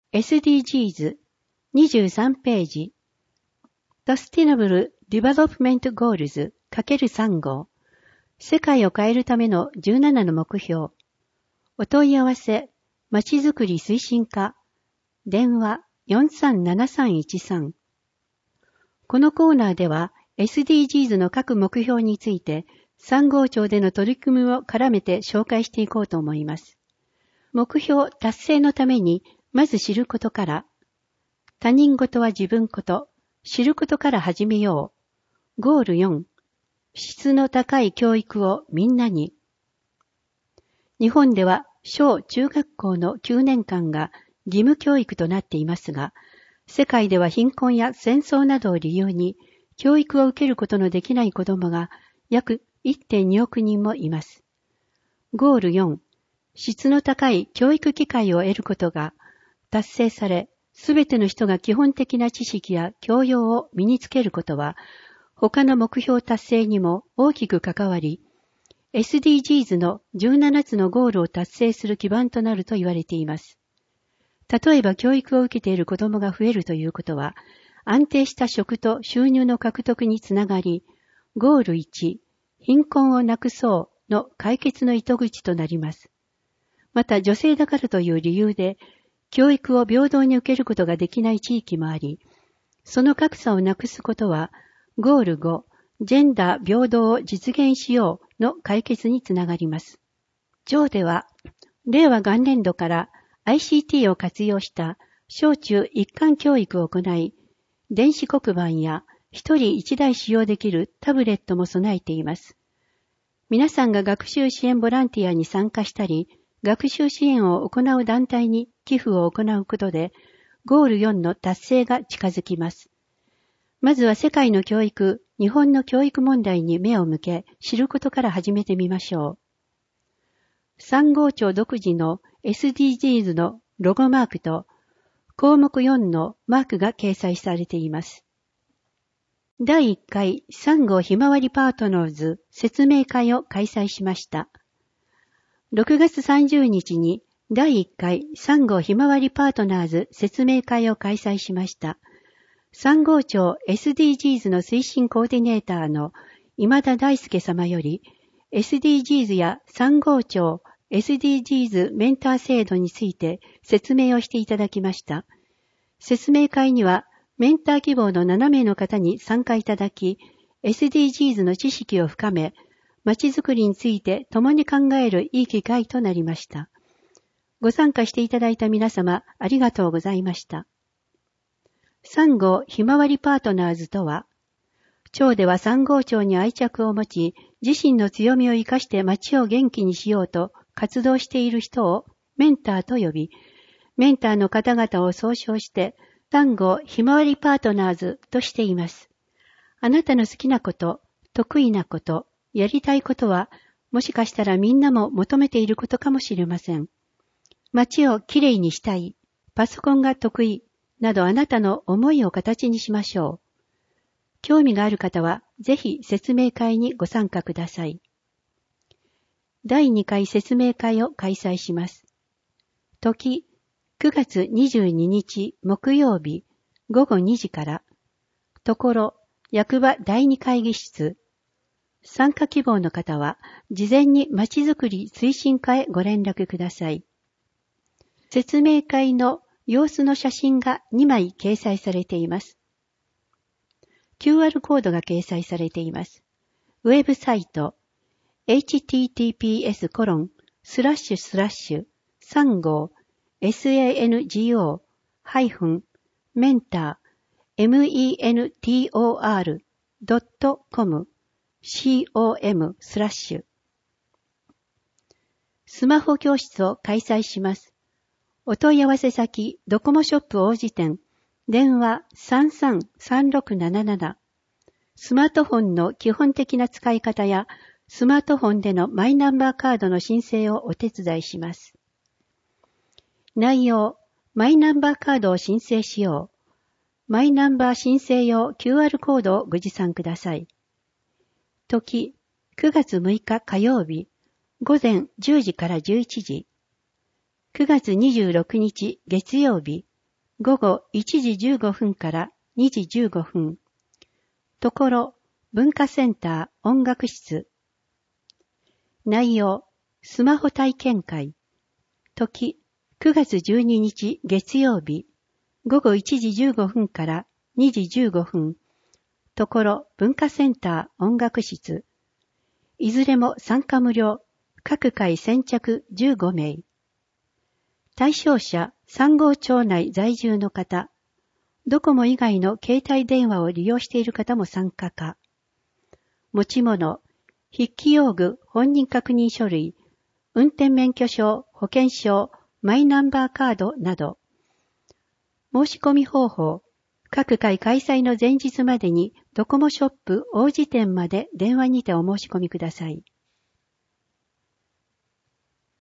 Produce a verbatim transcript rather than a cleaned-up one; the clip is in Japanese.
エスディージーズにじゅうさんページ Sustainable Development Goals かけるさん 号世界を変えるためのじゅうななの目標お問い合わせまちづくり推進課電話 よんさんななさんいちさん このコーナーでは エスディージーズ の各目標についてさん号庁での取り組みを絡めて紹介していこうと思います。目標達成のためにまず知ることから、他人事は自分こと、知ることから始めよう。ゴールよん、質の高い教育をみんなに。日本では小中学校のきゅうねんかんが義務教育となっていますが、世界では貧困や戦争などを理由に教育を受けることのできない子どもが約 いってんにおくにんもいます。ゴールよん、質の高い教育機会を得ることが達成され、すべての人が基本的な知識や教養を身につけることは、他の目標達成にも大きく関わり、エスディージーズ のじゅうななつのゴールを達成する基盤となると言われています。例えば教育を受けている子どもが増えるということは、安定した職と収入の獲得につながり、ゴールいち、貧困をなくそうの解決の糸口となります。また女性だからという理由で、教育を平等に受けることができない地域もあり、その格差をなくすことは、ゴールご、ジェンダー平等を実現しようの解決につながります。庁では、令和元年度から アイシーティー を活用した小中一貫教育を行い、電子黒板や一人一台使用できるタブレットも備えています。皆さんが学習支援ボランティアに参加したり、学習支援を行う団体に寄付を行うことで、ゴールよんの達成が近づきます。まずは世界の教育、日本の教育問題に目を向け、知ることから始めてみましょう。さん号庁独自の エスディージーズ のロゴマークと、項目よんのマークが掲載されています。だいいっかいさん号ひまわりパートナーズ説明会を開催しました。ろくがつさんじゅうにちにだいいっかいさん号ひまわりパートナーズ説明会を開催しました。さん号庁 エスディージーズ の推進コーディネーターの今田大輔様より エスディージーズ やさん号庁 エスディージーズ メンター制度について説明をしていただきました。説明会にはメンター希望のななめいの方に参加いただき、エスディージーズ の知識を深め、まちづくりについて共に考えるいい機会となりました。ご参加していただいた皆様、ありがとうございました。さん号ひまわりパートナーズとは、庁ではさん号庁に愛着を持ち、自身の強みを生かして街を元気にしようと活動している人をメンターと呼び、メンターの方々を総称して、さん号ひまわりパートナーズとしています。あなたの好きなこと、得意なこと、やりたいことは、もしかしたらみんなも求めていることかもしれません。街をきれいにしたい、パソコンが得意、などあなたの思いを形にしましょう。興味がある方は、ぜひ説明会にご参加ください。だいにかい説明会を開催します。時、くがつにじゅうににち木曜日ごごにじから、ところ、役場だいに会議室、参加希望の方は、事前にまちづくり推進課へご連絡ください。説明会の様子の写真がにまい掲載されています。キューアール コードが掲載されています。ウェブサイト、エイチティーティーピーエスコロンスラッシュスラッシュさん号エスエーエヌジーオー ハイフンメンター メントー ドットコム com スラッシュスマホ教室を開催します。お問い合わせ先ドコモショップ王子店電話 さんさんさんろくなななな スマートフォンの基本的な使い方やスマートフォンでのマイナンバーカードの申請をお手伝いします。内容、マイナンバーカードを申請しよう。マイナンバー申請用 キューアール コードをご持参ください。時、くがつむいか火曜日、ごぜんじゅうじからじゅういちじ。くがつにじゅうろくにち月曜日、 午後いちじじゅうごふんからにじじゅうごふん。ところ、文化センター音楽室。内容、スマホ体験会。時、くがつじゅうににち月曜日。午後いちじじゅうごふんからにじじゅうごふん。ところ、文化センター音楽室。いずれも参加無料。各回先着じゅうごめい。対象者さんごうちょう内在住の方。ドコモ以外の携帯電話を利用している方も参加か。持ち物、筆記用具、本人確認書類、運転免許証、保険証、マイナンバーカードなど。申し込み方法、各回開催の前日までにドコモショップ王子店まで電話にてお申し込みください。